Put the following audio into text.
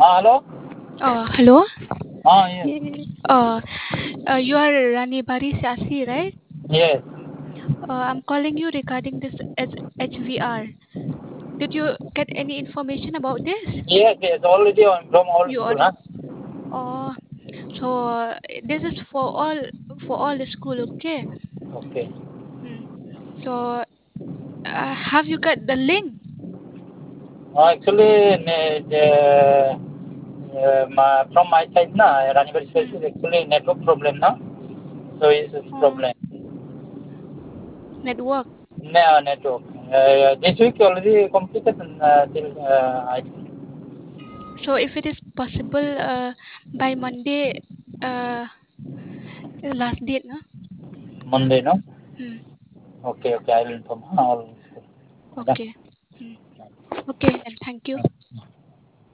Hello? Hello. Yes. You are Rani Bari Sasi, right? Yes. I'm calling you regarding this HVR. Did you get any information about this? Yes, yes. Already on from all You school, already. huh? Oh, so this is for all the school, okay? Okay. Hmm. So have you got the link? Actually, from my side, na, Rani Hmm. Space is actually network problem, na. So it's a Oh, problem. network. No, network. This week already completed till I think So if it is possible, by Monday, uh, last date, no? Monday, no? Hmm. Okay, okay. I will inform all school. Yeah. Okay. Hmm. Okay, then thank you.